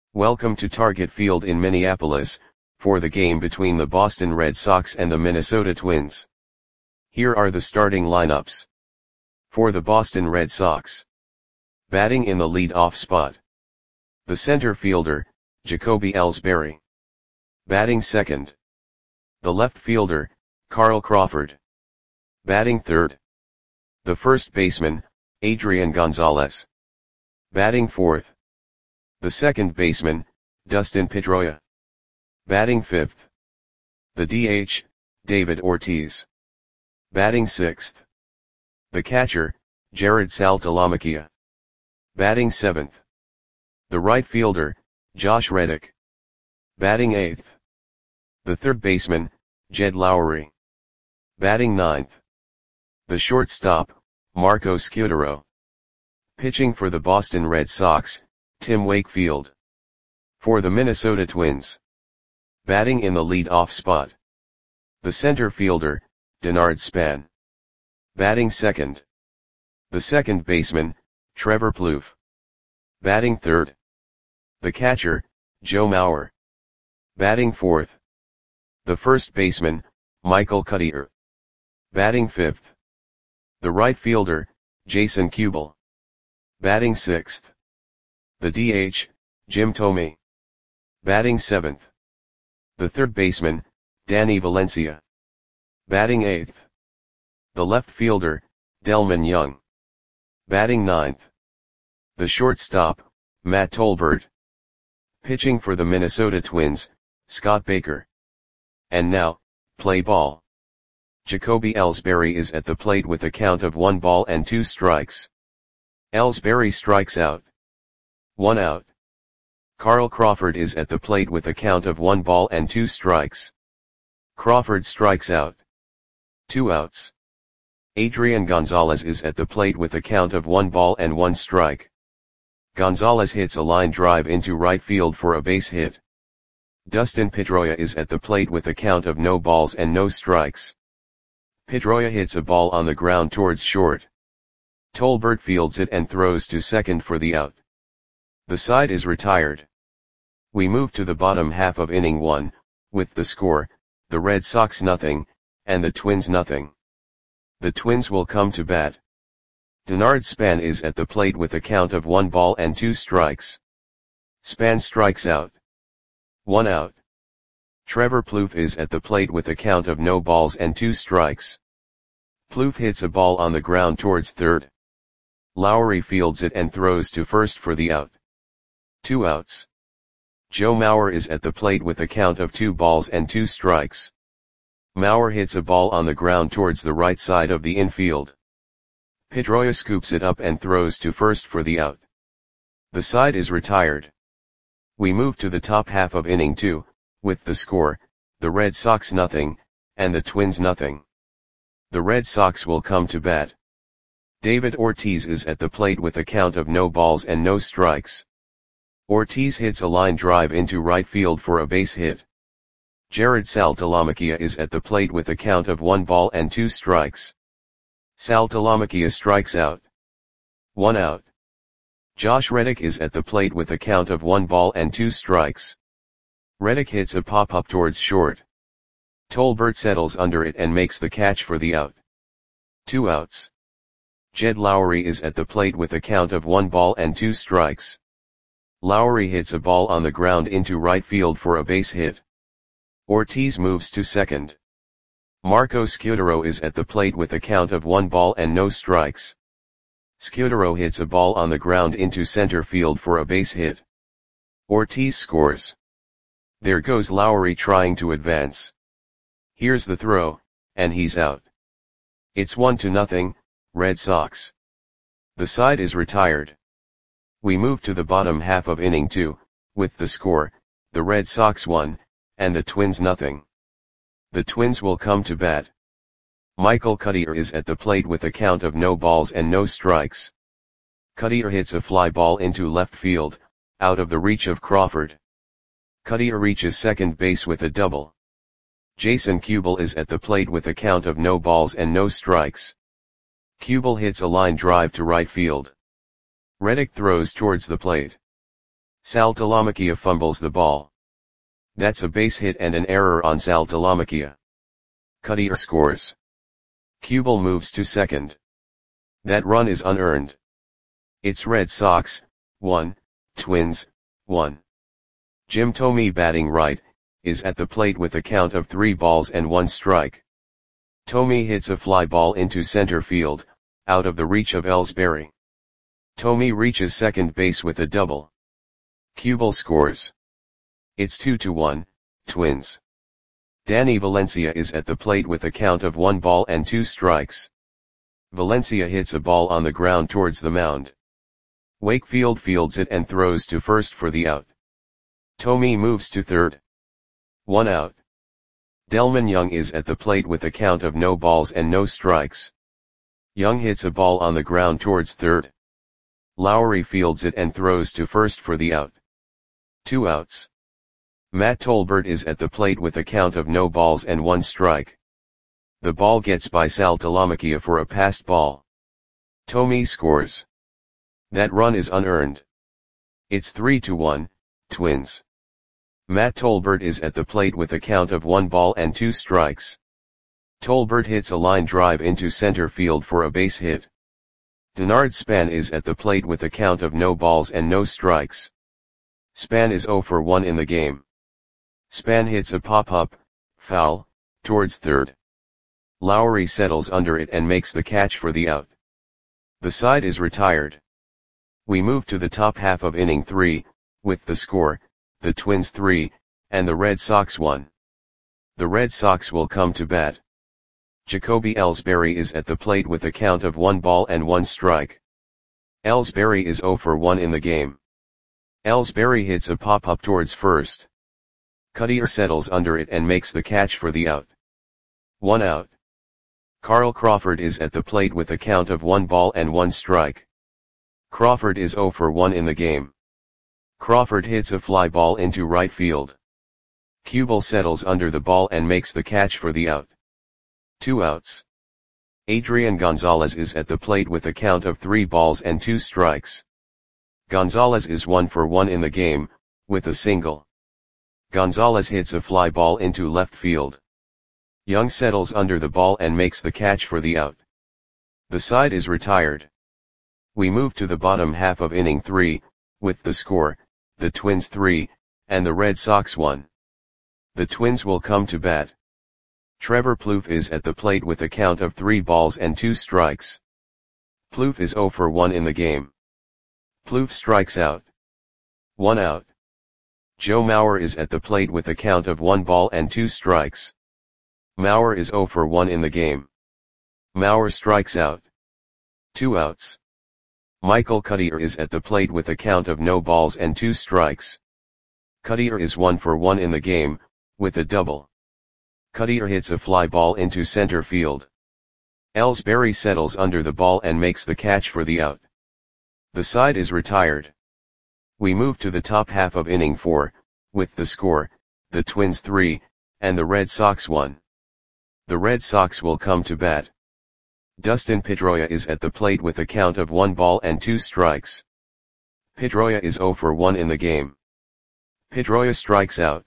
Welcome to Target Field in Minneapolis, for the game between the Boston Red Sox and the Minnesota Twins. Here are the starting lineups. For the Boston Red Sox. Batting in the lead-off spot. The center fielder, Jacoby Ellsbury. Batting second. The left fielder, Carl Crawford. Batting third. The first baseman, Adrian Gonzalez. Batting fourth. The second baseman, Dustin Pedroia. Batting fifth. The DH, David Ortiz. Batting sixth. The catcher, Jared Saltalamacchia. Batting seventh. The right fielder, Josh Reddick. Batting eighth. The third baseman, Jed Lowrie. Batting ninth. The shortstop, Marco Scutaro. Pitching for the Boston Red Sox, Tim Wakefield. For the Minnesota Twins. Batting in the lead-off spot. The center fielder, Denard Span. Batting second. The second baseman, Trevor Plouffe. Batting third. The catcher, Joe Mauer. Batting fourth. The first baseman, Michael Cuddyer. Batting fifth. The right fielder, Jason Kubel. Batting sixth. The DH, Jim Thome. Batting seventh. The third baseman, Danny Valencia. Batting eighth. The left fielder, Delmon Young. Batting ninth. The shortstop, Matt Tolbert. Pitching for the Minnesota Twins, Scott Baker. And now, play ball. Jacoby Ellsbury is at the plate with a count of 1 ball and 2 strikes. Ellsbury strikes out. 1 out. Carl Crawford is at the plate with a count of 1 ball and 2 strikes. Crawford strikes out. 2 outs. Adrian Gonzalez is at the plate with a count of 1 ball and 1 strike. Gonzalez hits a line drive into right field for a base hit. Dustin Pedroia is at the plate with a count of no balls and no strikes. Pedroia hits a ball on the ground towards short. Tolbert fields it and throws to second for the out. The side is retired. We move to the bottom half of inning 1, with the score, the Red Sox nothing, and the Twins nothing. The Twins will come to bat. Denard Span is at the plate with a count of 1 ball and 2 strikes. Span strikes out. 1 out. Trevor Plouffe is at the plate with a count of no balls and 2 strikes. Plouffe hits a ball on the ground towards third. Lowrie fields it and throws to first for the out. 2 outs. Joe Mauer is at the plate with a count of 2 balls and 2 strikes. Mauer hits a ball on the ground towards the right side of the infield. Pedroia scoops it up and throws to first for the out. The side is retired. We move to the top half of inning 2, with the score, the Red Sox nothing, and the Twins nothing. The Red Sox will come to bat. David Ortiz is at the plate with a count of no balls and no strikes. Ortiz hits a line drive into right field for a base hit. Jared Saltalamacchia is at the plate with a count of 1 ball and 2 strikes. Saltalamacchia strikes out. 1 out. Josh Reddick is at the plate with a count of 1 ball and 2 strikes. Reddick hits a pop-up towards short. Tolbert settles under it and makes the catch for the out. 2 outs. Jed Lowrie is at the plate with a count of 1 ball and 2 strikes. Lowrie hits a ball on the ground into right field for a base hit. Ortiz moves to second. Marco Scutaro is at the plate with a count of 1 ball and no strikes. Scutaro hits a ball on the ground into center field for a base hit. Ortiz scores. There goes Lowrie trying to advance. Here's the throw, and he's out. It's 1-0, Red Sox. The side is retired. We move to the bottom half of inning 2, with the score, the Red Sox 1, and the Twins nothing. The Twins will come to bat. Michael Cuddyer is at the plate with a count of no balls and no strikes. Cuddyer hits a fly ball into left field, out of the reach of Crawford. Cuddyer reaches second base with a double. Jason Kubel is at the plate with a count of no balls and no strikes. Kubel hits a line drive to right field. Reddick throws towards the plate. Saltalamacchia fumbles the ball. That's a base hit and an error on Saltalamacchia. Cutter scores. Kubel moves to second. That run is unearned. It's Red Sox, 1, Twins, 1. Jim Thome batting right, is at the plate with a count of 3 balls and 1 strike. Thome hits a fly ball into center field, out of the reach of Ellsbury. Thome reaches second base with a double. Kubel scores. It's 2-1, Twins. Danny Valencia is at the plate with a count of 1 ball and 2 strikes. Valencia hits a ball on the ground towards the mound. Wakefield fields it and throws to first for the out. Thome moves to third. 1 out. Delmon Young is at the plate with a count of no balls and no strikes. Young hits a ball on the ground towards third. Lowry fields it and throws to first for the out. 2 outs. Matt Tolbert is at the plate with a count of no balls and 1 strike. The ball gets by Saltalamacchia for a passed ball. Thome scores. That run is unearned. It's 3-1, Twins. Matt Tolbert is at the plate with a count of 1 ball and 2 strikes. Tolbert hits a line drive into center field for a base hit. Denard Span is at the plate with a count of no balls and no strikes. Span is 0 for 1 in the game. Span hits a pop-up, foul, towards third. Lowry settles under it and makes the catch for the out. The side is retired. We move to the top half of inning 3, with the score, the Twins 3, and the Red Sox 1. The Red Sox will come to bat. Jacoby Ellsbury is at the plate with a count of 1 ball and 1 strike. Ellsbury is 0 for 1 in the game. Ellsbury hits a pop-up towards first. Cutter settles under it and makes the catch for the out. 1 out. Carl Crawford is at the plate with a count of 1 ball and 1 strike. Crawford is 0 for 1 in the game. Crawford hits a fly ball into right field. Kubel settles under the ball and makes the catch for the out. 2 outs. Adrian Gonzalez is at the plate with a count of 3 balls and 2 strikes. Gonzalez is 1 for 1 in the game, with a single. Gonzalez hits a fly ball into left field. Young settles under the ball and makes the catch for the out. The side is retired. We move to the bottom half of inning 3, with the score, the Twins 3, and the Red Sox 1. The Twins will come to bat. Trevor Plouffe is at the plate with a count of 3 balls and 2 strikes. Plouffe is 0 for 1 in the game. Plouffe strikes out. 1 out. Joe Mauer is at the plate with a count of 1 ball and 2 strikes. Mauer is 0 for 1 in the game. Mauer strikes out. 2 outs. Michael Cutter is at the plate with a count of no balls and 2 strikes. Cutter is 1 for 1 in the game, with a double. Cutter hits a fly ball into center field. Ellsbury settles under the ball and makes the catch for the out. The side is retired. We move to the top half of inning 4, with the score, the Twins 3, and the Red Sox 1. The Red Sox will come to bat. Dustin Pedroia is at the plate with a count of 1 ball and 2 strikes. Pedroia is 0 for 1 in the game. Pedroia strikes out.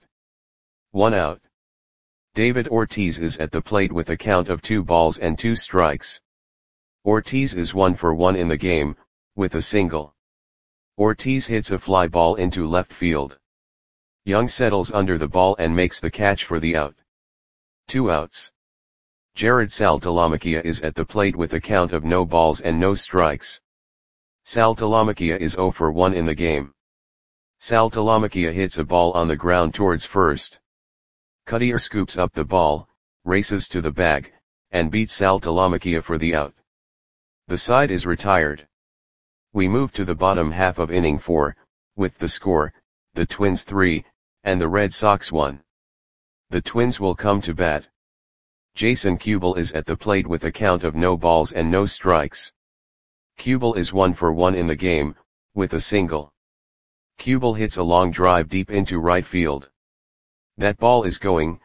1 out. David Ortiz is at the plate with a count of 2 balls and 2 strikes. Ortiz is 1 for 1 in the game, with a single. Ortiz hits a fly ball into left field. Young settles under the ball and makes the catch for the out. 2 outs. Jared Saltalamacchia is at the plate with a count of no balls and no strikes. Saltalamacchia is 0 for 1 in the game. Saltalamacchia hits a ball on the ground towards first. Cutter scoops up the ball, races to the bag, and beats Saltalamacchia for the out. The side is retired. We move to the bottom half of inning 4, with the score, the Twins 3, and the Red Sox 1. The Twins will come to bat. Jason Kubel is at the plate with a count of no balls and no strikes. Kubel is 1 for 1 in the game, with a single. Kubel hits a long drive deep into right field. That ball is gone.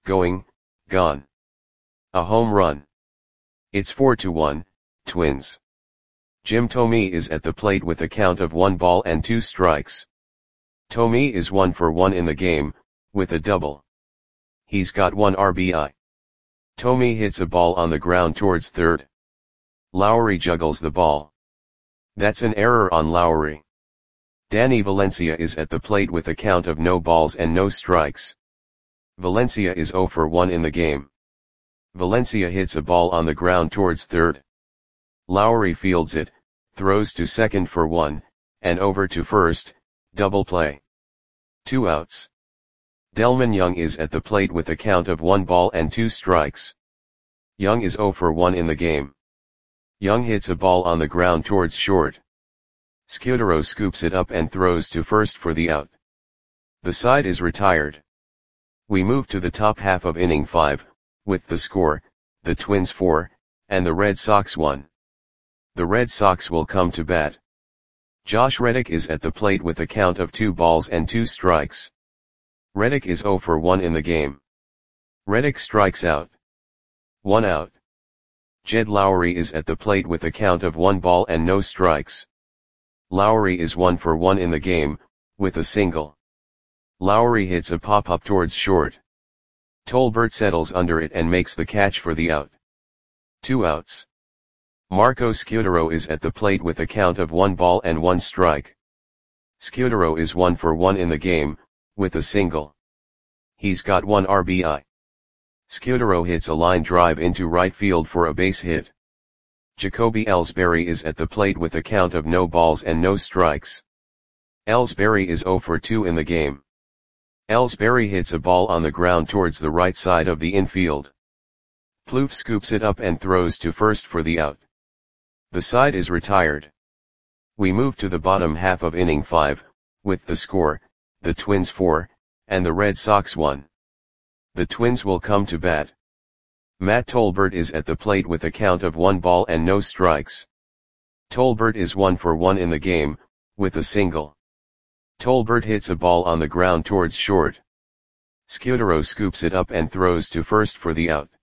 A home run. It's 4-1, Twins. Jim Thome is at the plate with a count of 1 ball and 2 strikes. Tommy is 1 for 1 in the game, with a double. He's got 1 RBI. Tommy hits a ball on the ground towards third. Lowry juggles the ball. That's an error on Lowry. Danny Valencia is at the plate with a count of no balls and no strikes. Valencia is 0 for 1 in the game. Valencia hits a ball on the ground towards third. Lowry fields it, throws to second for 1, and over to first, double play. 2 outs. Delman Young is at the plate with a count of 1 ball and 2 strikes. Young is 0 for 1 in the game. Young hits a ball on the ground towards short. Scudero scoops it up and throws to first for the out. The side is retired. We move to the top half of inning 5, with the score, the Twins 4, and the Red Sox 1. The Red Sox will come to bat. Josh Reddick is at the plate with a count of 2 balls and 2 strikes. Reddick is 0 for 1 in the game. Reddick strikes out. 1 out. Jed Lowry is at the plate with a count of 1 ball and no strikes. Lowry is 1 for 1 in the game, with a single. Lowry hits a pop-up towards short. Tolbert settles under it and makes the catch for the out. 2 outs. Marco Scudero is at the plate with a count of 1 ball and 1 strike. Scudero is 1 for 1 in the game, with a single. He's got 1 RBI. Scudero hits a line drive into right field for a base hit. Jacoby Ellsbury is at the plate with a count of no balls and no strikes. Ellsbury is 0 for 2 in the game. Ellsbury hits a ball on the ground towards the right side of the infield. Plouffe scoops it up and throws to first for the out. The side is retired. We move to the bottom half of inning 5, with the score, the Twins 4, and the Red Sox 1. The Twins will come to bat. Matt Tolbert is at the plate with a count of 1 ball and no strikes. Tolbert is 1 for 1 in the game, with a single. Tolbert hits a ball on the ground towards short. Scudero scoops it up and throws to first for the out.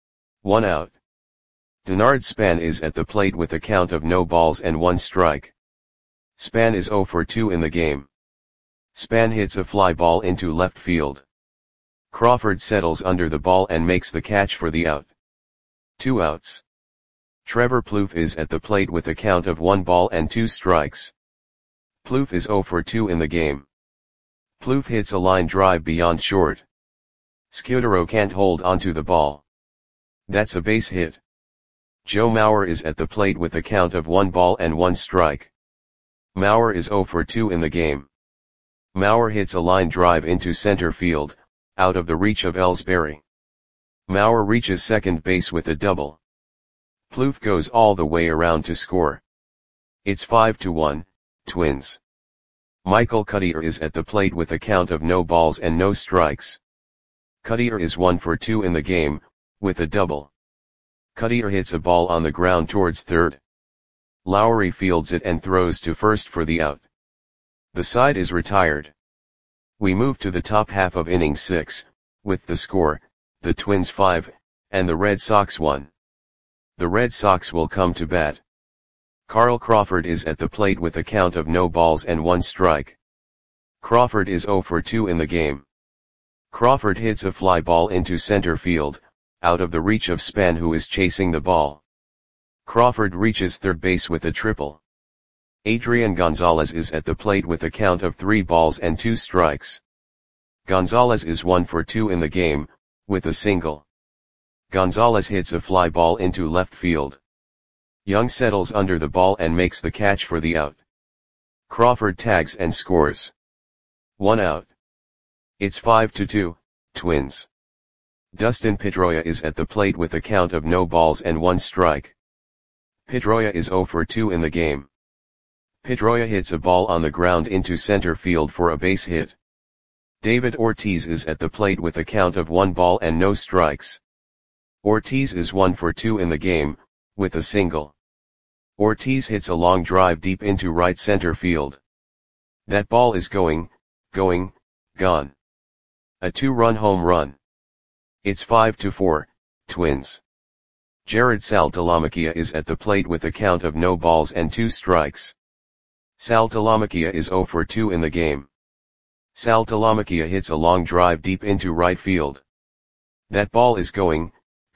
1 out. Denard Span is at the plate with a count of no balls and 1 strike. Span is 0 for 2 in the game. Span hits a fly ball into left field. Crawford settles under the ball and makes the catch for the out. 2 outs. Trevor Plouffe is at the plate with a count of 1 ball and 2 strikes. Plouffe is 0 for 2 in the game. Plouffe hits a line drive beyond short. Scudero can't hold onto the ball. That's a base hit. Joe Mauer is at the plate with a count of 1 ball and 1 strike. Mauer is 0 for 2 in the game. Mauer hits a line drive into center field, out of the reach of Ellsbury. Mauer reaches second base with a double. Plouffe goes all the way around to score. It's 5-1, Twins. Michael Cuddyer is at the plate with a count of no balls and no strikes. Cuddyer is 1 for 2 in the game, with a double. Cuddyer hits a ball on the ground towards third. Lowry fields it and throws to first for the out. The side is retired. We move to the top half of inning 6, with the score, the Twins 5, and the Red Sox 1. The Red Sox will come to bat. Carl Crawford is at the plate with a count of no balls and 1 strike. Crawford is 0 for 2 in the game. Crawford hits a fly ball into center field, out of the reach of Span, who is chasing the ball. Crawford reaches third base with a triple. Adrian Gonzalez is at the plate with a count of 3 balls and 2 strikes. Gonzalez is 1 for 2 in the game, with a single. Gonzalez hits a fly ball into left field. Young settles under the ball and makes the catch for the out. Crawford tags and scores. 1 out. It's 5-2, Twins. Dustin Pedroia is at the plate with a count of no balls and 1 strike. Pedroia is 0 for 2 in the game. Pedroia hits a ball on the ground into center field for a base hit. David Ortiz is at the plate with a count of 1 ball and no strikes. Ortiz is 1 for 2 in the game, with a single. Ortiz hits a long drive deep into right center field. That ball is gone. A 2-run home run. It's 5-4, Twins. Jared Saltalamacchia is at the plate with a count of no balls and 2 strikes. Saltalamacchia is 0 for 2 in the game. Saltalamacchia hits a long drive deep into right field. That ball is gone.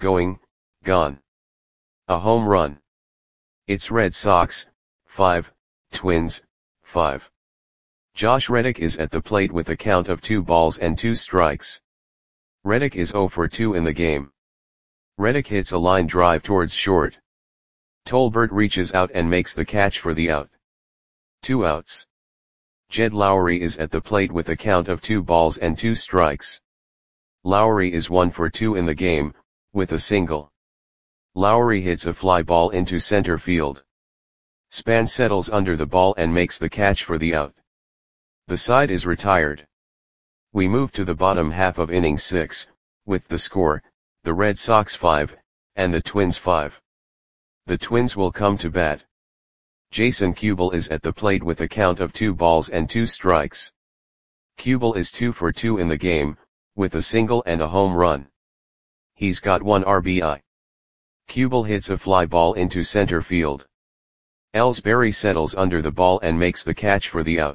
A home run. It's Red Sox, 5, Twins, 5. Josh Reddick is at the plate with a count of 2 balls and 2 strikes. Reddick is 0 for 2 in the game. Reddick hits a line drive towards short. Tolbert reaches out and makes the catch for the out. 2 outs. Jed Lowrie is at the plate with a count of 2 balls and 2 strikes. Lowrie is 1 for 2 in the game, with a single. Lowrie hits a fly ball into center field. Span settles under the ball and makes the catch for the out. The side is retired. We move to the bottom half of inning 6, with the score, the Red Sox 5, and the Twins 5. The Twins will come to bat. Jason Kubel is at the plate with a count of 2 balls and 2 strikes. Kubel is 2 for 2 in the game, with a single and a home run. He's got 1 RBI. Kubel hits a fly ball into center field. Ellsbury settles under the ball and makes the catch for the out.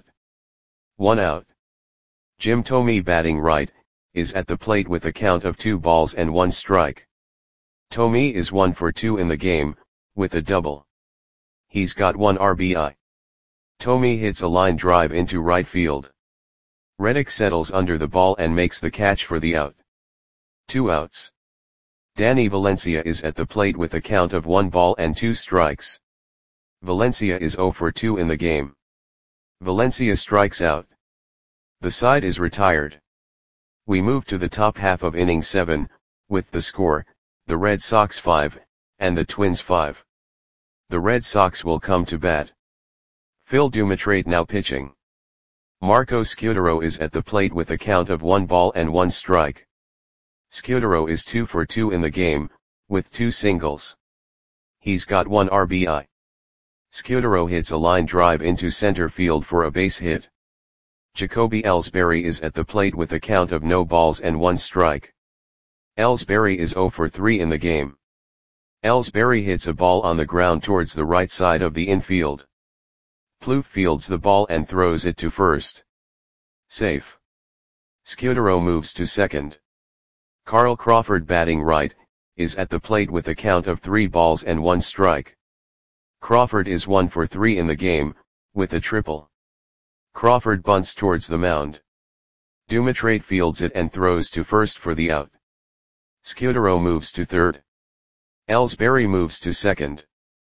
1 out. Jim Thome, batting right, is at the plate with a count of 2 balls and 1 strike. Thome is 1 for 2 in the game, with a double. He's got 1 RBI. Thome hits a line drive into right field. Reddick settles under the ball and makes the catch for the out. 2 outs. Danny Valencia is at the plate with a count of 1 ball and 2 strikes. Valencia is 0 for 2 in the game. Valencia strikes out. The side is retired. We move to the top half of inning 7, with the score, the Red Sox 5, and the Twins 5. The Red Sox will come to bat. Phil Dumitrade now pitching. Marco Scutaro is at the plate with a count of 1 ball and 1 strike. Scutaro is 2 for 2 in the game, with 2 singles. He's got 1 RBI. Scutaro hits a line drive into center field for a base hit. Jacoby Ellsbury is at the plate with a count of no balls and 1 strike. Ellsbury is 0 for 3 in the game. Ellsbury hits a ball on the ground towards the right side of the infield. Plouffe fields the ball and throws it to first. Safe. Scutaro moves to second. Carl Crawford, batting right, is at the plate with a count of 3 balls and 1 strike. Crawford is 1 for 3 in the game, with a triple. Crawford bunts towards the mound. Dumitrade fields it and throws to first for the out. Scutaro moves to third. Ellsbury moves to second.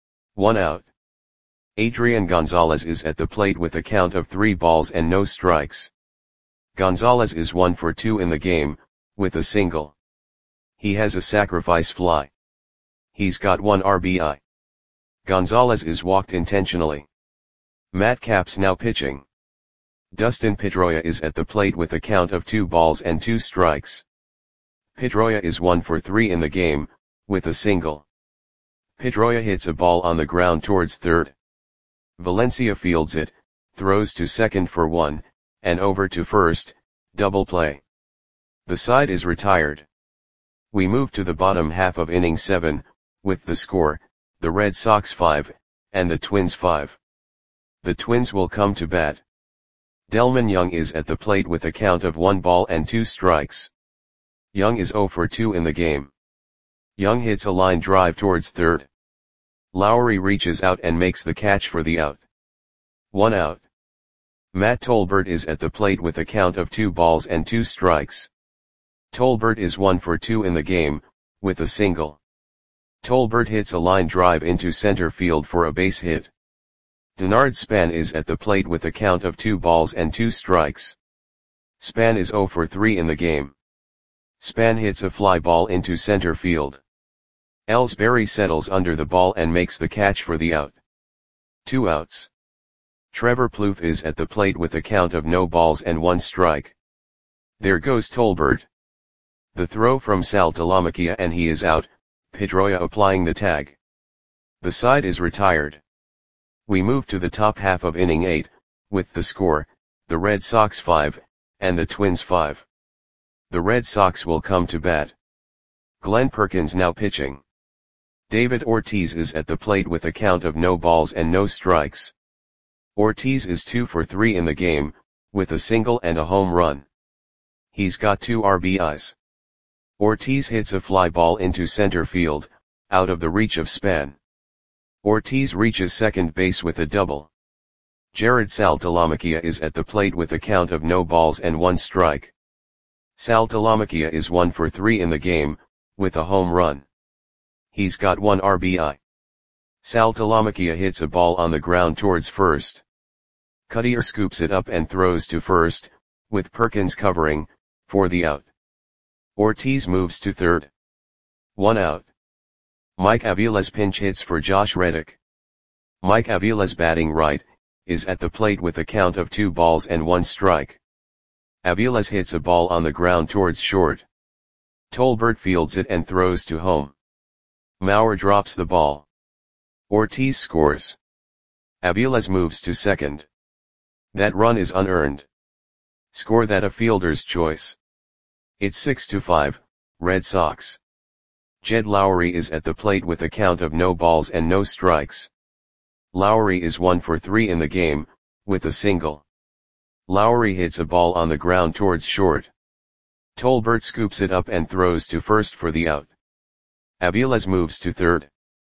1 out. Adrian Gonzalez is at the plate with a count of 3 balls and no strikes. Gonzalez is 1 for 2 in the game, with a single. He has a sacrifice fly. He's got 1 RBI. Gonzalez is walked intentionally. Matt Capps now pitching. Dustin Pedroia is at the plate with a count of 2 balls and 2 strikes. Pedroia is 1 for 3 in the game, with a single. Pedroia hits a ball on the ground towards third. Valencia fields it, throws to second for 1, and over to first, double play. The side is retired. We move to the bottom half of inning 7, with the score, the Red Sox 5, and the Twins 5. The Twins will come to bat. Delmon Young is at the plate with a count of 1 ball and 2 strikes. Young is 0 for 2 in the game. Young hits a line drive towards third. Lowrie reaches out and makes the catch for the out. 1 out. Matt Tolbert is at the plate with a count of 2 balls and 2 strikes. Tolbert is 1 for 2 in the game, with a single. Tolbert hits a line drive into center field for a base hit. Denard Span is at the plate with a count of 2 balls and 2 strikes. Span is 0 for 3 in the game. Span hits a fly ball into center field. Ellsbury settles under the ball and makes the catch for the out. 2 outs. Trevor Plouffe is at the plate with a count of no balls and 1 strike. There goes Tolbert. The throw from Saltalamacchia and he is out, Pedroia applying the tag. The side is retired. We move to the top half of inning 8, with the score, the Red Sox 5, and the Twins 5. The Red Sox will come to bat. Glenn Perkins now pitching. David Ortiz is at the plate with a count of no balls and no strikes. Ortiz is 2 for 3 in the game, with a single and a home run. He's got 2 RBIs. Ortiz hits a fly ball into center field, out of the reach of Span. Ortiz reaches second base with a double. Jared Saltalamacchia is at the plate with a count of no balls and 1 strike. Saltalamacchia is 1 for 3 in the game, with a home run. He's got 1 RBI. Saltalamacchia hits a ball on the ground towards first. Cutter scoops it up and throws to first, with Perkins covering, for the out. Ortiz moves to third. 1 out. Mike Aviles pinch hits for Josh Reddick. Mike Aviles, batting right, is at the plate with a count of 2 balls and 1 strike. Aviles hits a ball on the ground towards short. Tolbert fields it and throws to home. Mauer drops the ball. Ortiz scores. Aviles moves to second. That run is unearned. Score that a fielder's choice. It's 6-5, Red Sox. Jed Lowrie is at the plate with a count of no balls and no strikes. Lowrie is 1 for 3 in the game, with a single. Lowrie hits a ball on the ground towards short. Tolbert scoops it up and throws to first for the out. Aviles moves to third.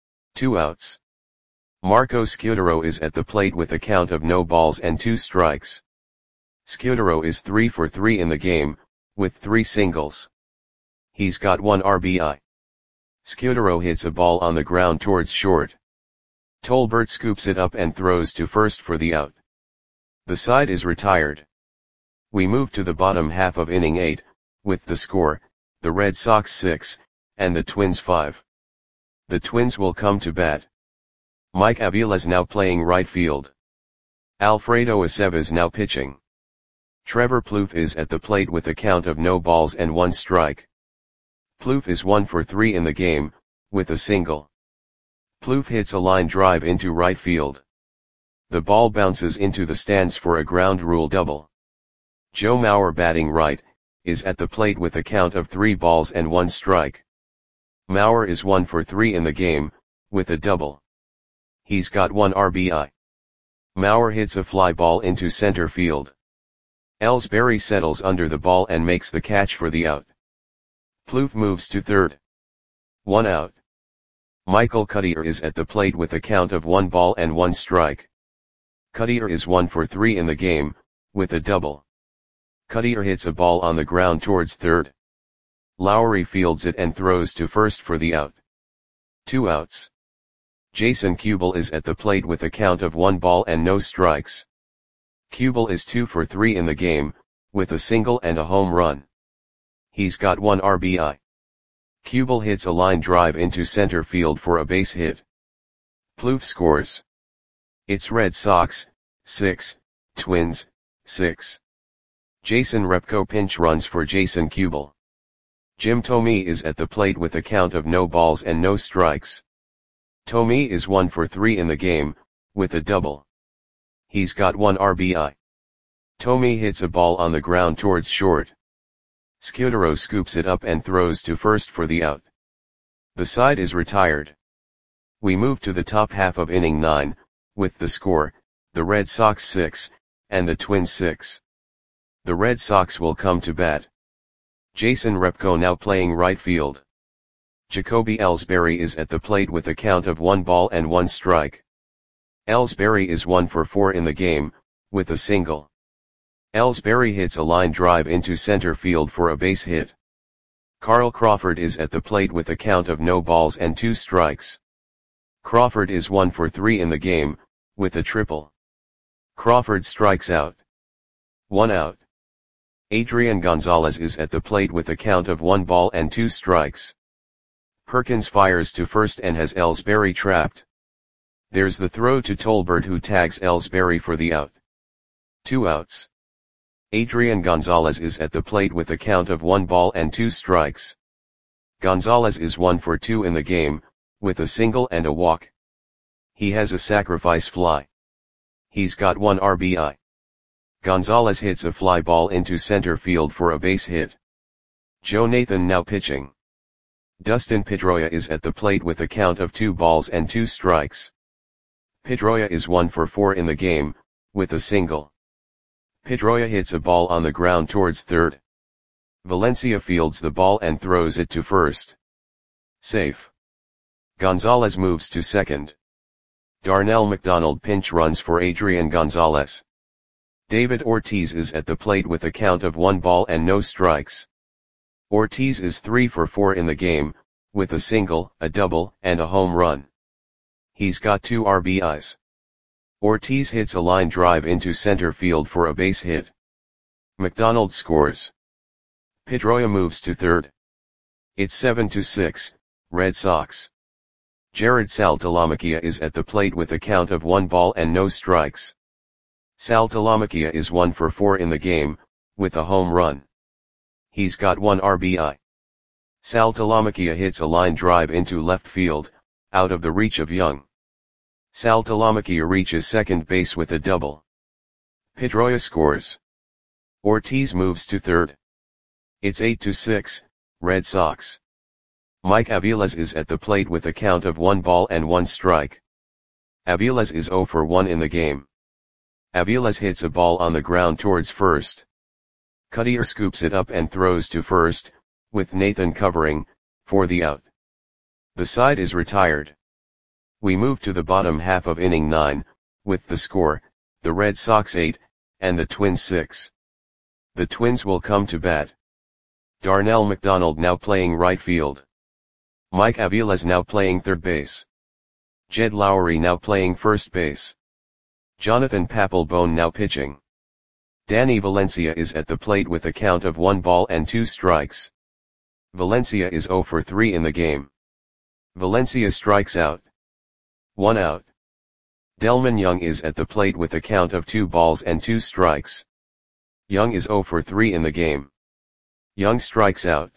2 outs. Marco Scutaro is at the plate with a count of no balls and 2 strikes. Scutaro is 3 for 3 in the game, with 3 singles. He's got 1 RBI. Scutaro hits a ball on the ground towards short. Tolbert scoops it up and throws to first for the out. The side is retired. We move to the bottom half of inning 8, with the score, the Red Sox 6, and the Twins 5. The Twins will come to bat. Mike Aviles now playing right field. Alfredo Aceves now pitching. Trevor Plouffe is at the plate with a count of no balls and 1 strike. Plouffe is 1 for 3 in the game, with a single. Plouffe hits a line drive into right field. The ball bounces into the stands for a ground rule double. Joe Mauer, batting right, is at the plate with a count of 3 balls and 1 strike. Mauer is 1 for 3 in the game, with a double. He's got 1 RBI. Mauer hits a fly ball into center field. Ellsbury settles under the ball and makes the catch for the out. Plouffe moves to third. 1 out. Michael Cutter is at the plate with a count of 1 ball and 1 strike. Cutter is 1 for 3 in the game, with a double. Cutter hits a ball on the ground towards third. Lowrie fields it and throws to first for the out. 2 outs. Jason Kubel is at the plate with a count of 1 ball and no strikes. Kubel is 2 for 3 in the game, with a single and a home run. He's got 1 RBI. Kubel hits a line drive into center field for a base hit. Plouffe scores. It's Red Sox 6, Twins 6. Jason Repko pinch runs for Jason Kubel. Jim Thome is at the plate with a count of no balls and no strikes. Thome is 1 for 3 in the game, with a double. He's got 1 RBI. Thome hits a ball on the ground towards short. Scutaro scoops it up and throws to first for the out. The side is retired. We move to the top half of inning 9, with the score, the Red Sox 6, and the Twins 6. The Red Sox will come to bat. Jason Repko now playing right field. Jacoby Ellsbury is at the plate with a count of 1 ball and 1 strike. Ellsbury is 1 for 4 in the game, with a single. Ellsbury hits a line drive into center field for a base hit. Carl Crawford is at the plate with a count of no balls and 2 strikes. Crawford is 1 for 3 in the game, with a triple. Crawford strikes out. 1 out. Adrian Gonzalez is at the plate with a count of 1 ball and 2 strikes. Perkins fires to first and has Ellsbury trapped. There's the throw to Tolbert, who tags Ellsbury for the out. 2 outs. Adrian Gonzalez is at the plate with a count of 1 ball and 2 strikes. Gonzalez is 1 for 2 in the game, with a single and a walk. He has a sacrifice fly. He's got 1 RBI. Gonzalez hits a fly ball into center field for a base hit. Joe Nathan now pitching. Dustin Pedroia is at the plate with a count of 2 balls and 2 strikes. Pedroia is 1 for 4 in the game, with a single. Pedroia hits a ball on the ground towards third. Valencia fields the ball and throws it to first. Safe. Gonzalez moves to second. Darnell McDonald pinch runs for Adrian Gonzalez. David Ortiz is at the plate with a count of 1 ball and no strikes. Ortiz is 3 for 4 in the game, with a single, a double, and a home run. He's got 2 RBIs. Ortiz hits a line drive into center field for a base hit. McDonald scores. Pedroia moves to third. It's 7-6, Red Sox. Jared Saltalamacchia is at the plate with a count of 1 ball and no strikes. Saltalamacchia is 1 for 4 in the game, with a home run. He's got 1 RBI. Saltalamacchia hits a line drive into left field, out of the reach of Young. Saltalamacchia reaches second base with a double. Pedroia scores. Ortiz moves to third. It's 8-6, Red Sox. Mike Aviles is at the plate with a count of 1 ball and 1 strike. Aviles is 0 for 1 in the game. Aviles hits a ball on the ground towards first. Cutter scoops it up and throws to first, with Nathan covering, for the out. The side is retired. We move to the bottom half of inning 9, with the score, the Red Sox 8, and the Twins 6. The Twins will come to bat. Darnell McDonald now playing right field. Mike Aviles now playing third base. Jed Lowry now playing first base. Jonathan Papelbon now pitching. Danny Valencia is at the plate with a count of 1 ball and 2 strikes. Valencia is 0 for 3 in the game. Valencia strikes out. 1 out. Delman Young is at the plate with a count of 2 balls and 2 strikes. Young is 0 for 3 in the game. Young strikes out.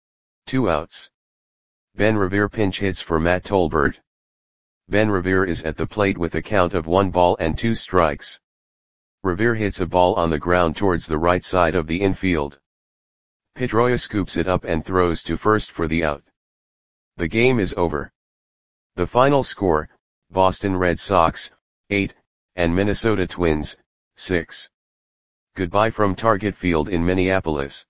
2 outs. Ben Revere pinch hits for Matt Tolbert. Ben Revere is at the plate with a count of 1 ball and 2 strikes. Revere hits a ball on the ground towards the right side of the infield. Pedroia scoops it up and throws to first for the out. The game is over. The final score, Boston Red Sox, 8, and Minnesota Twins, 6. Goodbye from Target Field in Minneapolis.